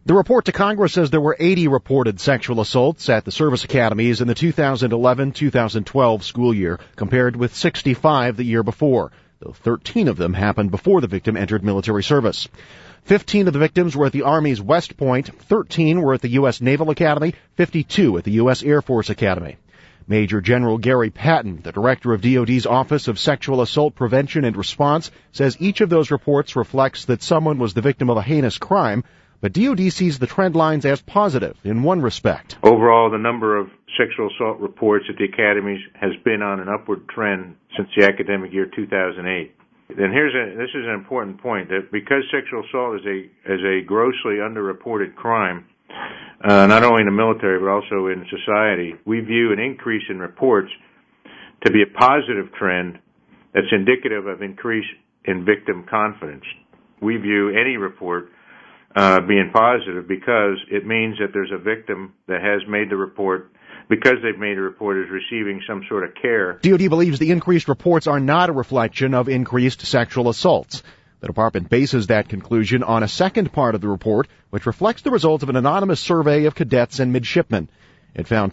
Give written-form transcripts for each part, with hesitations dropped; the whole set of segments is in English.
The report to Congress says there were 80 reported sexual assaults at the service academies in the 2011-2012 school year, compared with 65 the year before, though 13 of them happened before the victim entered military service. 15 of the victims were at the Army's West Point, 13 were at the U.S. Naval Academy, 52 at the U.S. Air Force Academy. Major General Gary Patton, the director of DoD's Office of Sexual Assault Prevention and Response, says each of those reports reflects that someone was the victim of a heinous crime, but DoD sees the trend lines as positive in one respect. Overall, the number of sexual assault reports at the academies has been on an upward trend since the academic year 2008. And this is an important point, that because sexual assault is a grossly underreported crime, not only in the military but also in society, we view an increase in reports to be a positive trend that's indicative of increase in victim confidence. We view any report being positive because it means that there's a victim that has made the report, because they've made a report, is receiving some sort of care. DoD believes the increased reports are not a reflection of increased sexual assaults. The department bases that conclusion on a second part of the report, which reflects the results of an anonymous survey of cadets and midshipmen. It found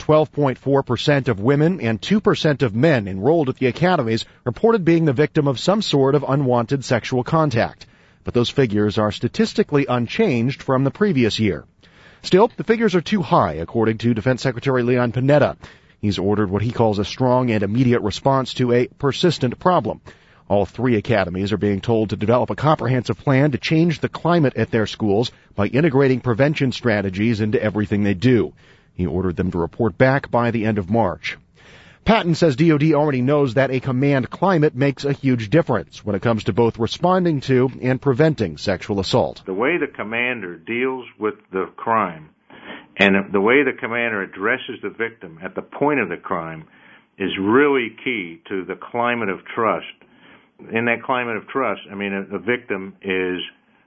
12.4% of women and 2% of men enrolled at the academies reported being the victim of some sort of unwanted sexual contact. But those figures are statistically unchanged from the previous year. Still, the figures are too high, according to Defense Secretary Leon Panetta. He's ordered what he calls a strong and immediate response to a persistent problem. All 3 academies are being told to develop a comprehensive plan to change the climate at their schools by integrating prevention strategies into everything they do. He ordered them to report back by the end of March. Patton says DoD already knows that a command climate makes a huge difference when it comes to both responding to and preventing sexual assault. The way the commander deals with the crime and the way the commander addresses the victim at the point of the crime is really key to the climate of trust. In that climate of trust, a victim is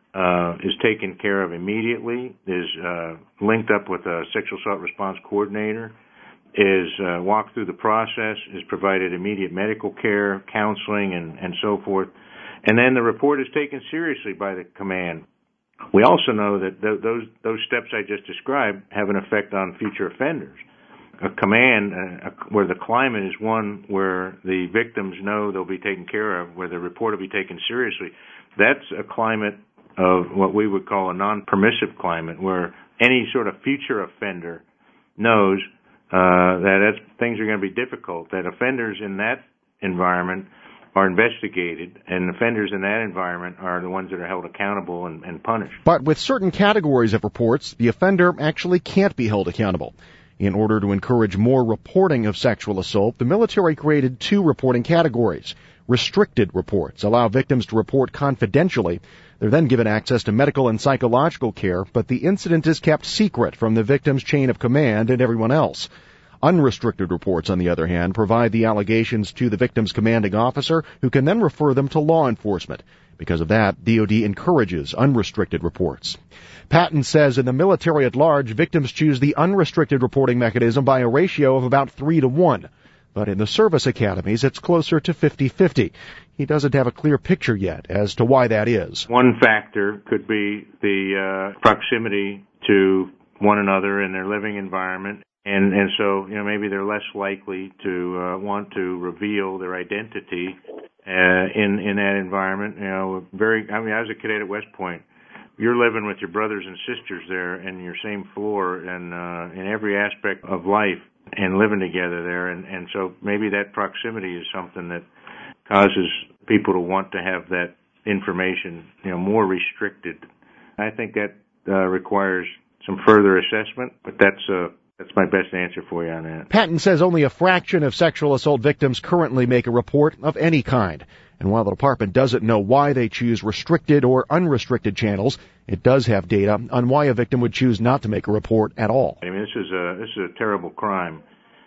taken care of immediately, is linked up with a sexual assault response coordinator, is walked through the process, is provided immediate medical care, counseling, and so forth. And then the report is taken seriously by the command. We also know that those steps I just described have an effect on future offenders. A command where the climate is one where the victims know they'll be taken care of, where the report will be taken seriously, that's a climate of what we would call a non-permissive climate, where any sort of future offender knows that things are going to be difficult, that offenders in that environment are investigated, and offenders in that environment are the ones that are held accountable and punished. But with certain categories of reports, the offender actually can't be held accountable. In order to encourage more reporting of sexual assault, the military created 2 reporting categories. Restricted reports allow victims to report confidentially. They're then given access to medical and psychological care, but the incident is kept secret from the victim's chain of command and everyone else. Unrestricted reports, on the other hand, provide the allegations to the victim's commanding officer, who can then refer them to law enforcement. Because of that, DoD encourages unrestricted reports. Patton says in the military at large, victims choose the unrestricted reporting mechanism by a ratio of about 3 to 1. But in the service academies, it's closer to 50-50. He doesn't have a clear picture yet as to why that is. One factor could be the proximity to one another in their living environment. And so, maybe they're less likely to want to reveal their identity in that environment. I was a cadet at West Point. You're living with your brothers and sisters there in your same floor and in every aspect of life and living together there. And so maybe that proximity is something that causes people to want to have that information, more restricted. I think that requires some further assessment, but that's my best answer for you on that. Patton says only a fraction of sexual assault victims currently make a report of any kind. And while the department doesn't know why they choose restricted or unrestricted channels, it does have data on why a victim would choose not to make a report at all. This is a terrible crime,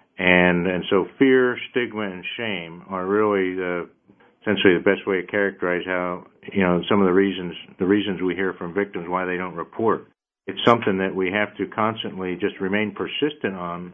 and so fear, stigma, and shame are really essentially the best way to characterize how some of the reasons we hear from victims why they don't report. It's something that we have to constantly just remain persistent on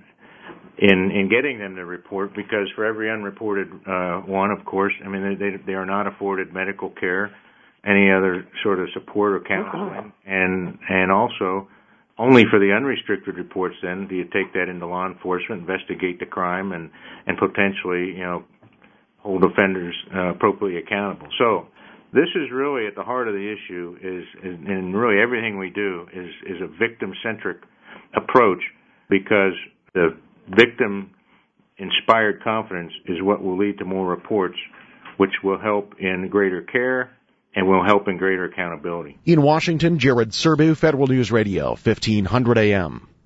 in getting them to report, because for every unreported one, of course, they are not afforded medical care, any other sort of support or counseling, and also Only for the unrestricted reports, then, do you take that into law enforcement, investigate the crime, and potentially, hold offenders appropriately accountable. So this is really at the heart of the issue, and really everything we do is a victim-centric approach, because the victim-inspired confidence is what will lead to more reports, which will help in greater care and will help in greater accountability. In Washington, Jared Serbu, Federal News Radio, 1500 AM.